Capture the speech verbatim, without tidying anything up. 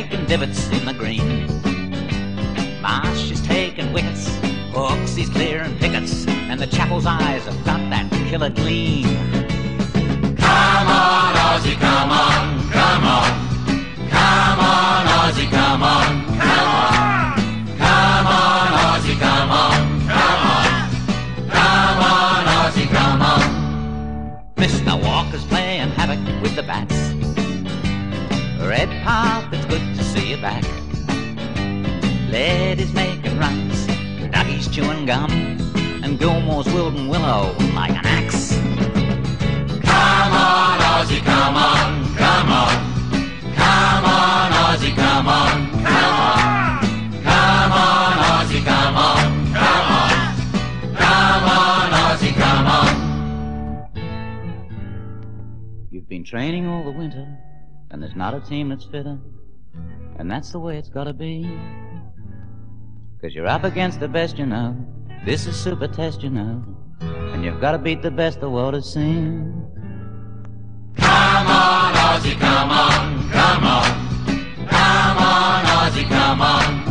making divots in the green. Marsh is taking wickets, Hooks he's clearing pickets, and the Chapel's eyes have got that killer gleam. Come on, Aussie, come on, come on. Come on, Aussie, come on, come on. Come on, Aussie, come on, come on. Come on, Aussie, come on. Mister Walker's playing havoc with the bats. Red Park, it's good to see you back. Lady's making runs, Dougie's chewing gum, and Gilmore's wielding willow like an axe. Come on, Aussie, come on, come on. Come on, Aussie, come on, come on. Come on, Aussie, come on, come on. Come on, Aussie, come on. You've been training all the winter, and there's not a team that's fitter, and that's the way it's gotta be. 'Cause you're up against the best you know. This is super test, you know, and you've gotta beat the best the world has seen. Come on, Aussie, come on, come on. Come on, Aussie, come on.